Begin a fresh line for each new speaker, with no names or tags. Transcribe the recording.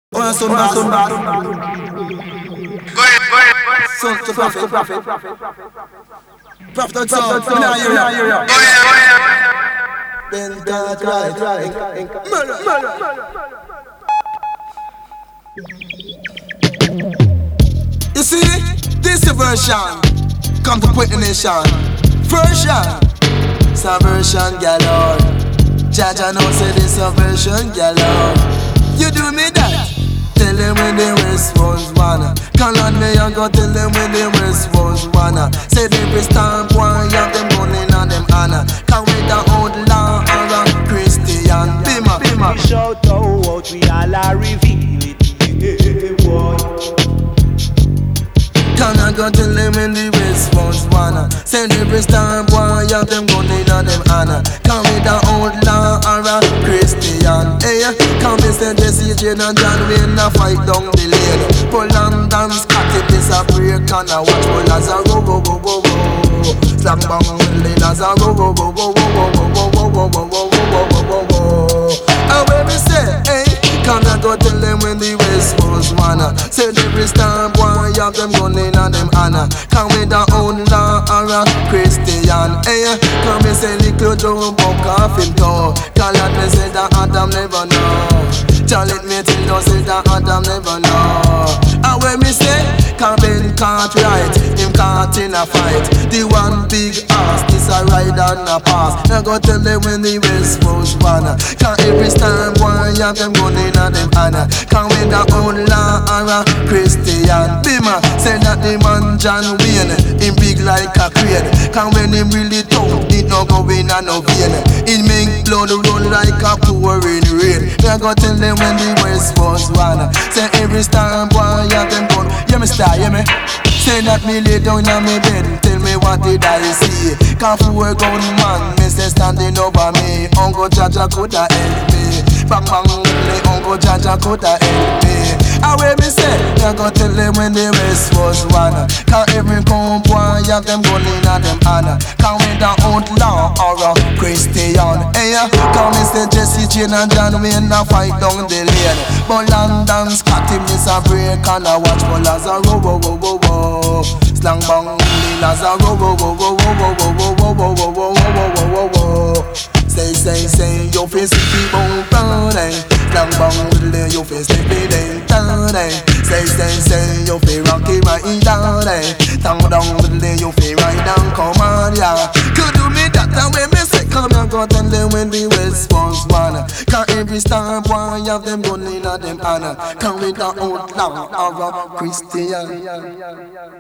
On son bad.
Go ahead.
Son to prophet. Prophet son. Me nah hear ya.
Go ahead.
Then God right. Murder. You see, this the version. Come to put the nation. Version. Subversion galore. Jaja know say this a version galore. You do me that. Tell them when the West was wanna. Call on me and go tell them when the West was wanna. Say every stamp one have them money and them honor. Can we the outlaw or a Christian? Bima.
We shout out, we all are reveal it.
Can I go tell them when the West was wanna. Send every stamp one have them money and them honor. Can we the outlaw or a Christian? Hey, come and send Jesse, Jane and John Wayne a fight down the lane. Pull and dance, cut it, this a break and a watch pull as a go. Slam bang, will as a go. And when we say, hey, can I go tell them when the West was wanna. Say every stamp one have them gun in and them honor. Can we the outlaw or a Christian? Hey, come and say little Joe buck off him toe. Call out me say that Adam never know. Tell it me till you say that Adam never know. And when me say, can Ben can't right, him can't in a fight. The one big ass, this a ride and a pass. Now go tell them when the West was wanna. Can every time one have them gun in and them honor. Can we the outlaw or a Christian? Bima, say that the man John Wayne, him big like a crane. Can when him really tough, it no go in and no vein. It make blood run like a pouring rain. Now go tell them when the West was wanna. Say every time one have them gun. Yeah me star, yeah me. Say that me lay down on me bed. Tell me what did I see. Can't fool gun man, me say standing over me. Uncle Jaja coulda help me. Bang bang, Uncle Jaja coulda help me. And when me say, I go tell them when the West was wanna. Can every compound have them gun in and them honor. Can we the outlaw or a Christian? Hey, come me say Jesse, Jane and John Wayne a fight down the lane. But London Scotty miss a break and a watch for Lazaro. Slang bang, Lazaro. Say, your face keep on burning. Slang bang, your face keep it turning. Say, your face rocky right down. Down, your face right down, come on, yeah. Could do me that and when me say, come and go tell them when the West was wanna. Can every star boy have them gun in and them honor. Can we the outlaw or a Christian?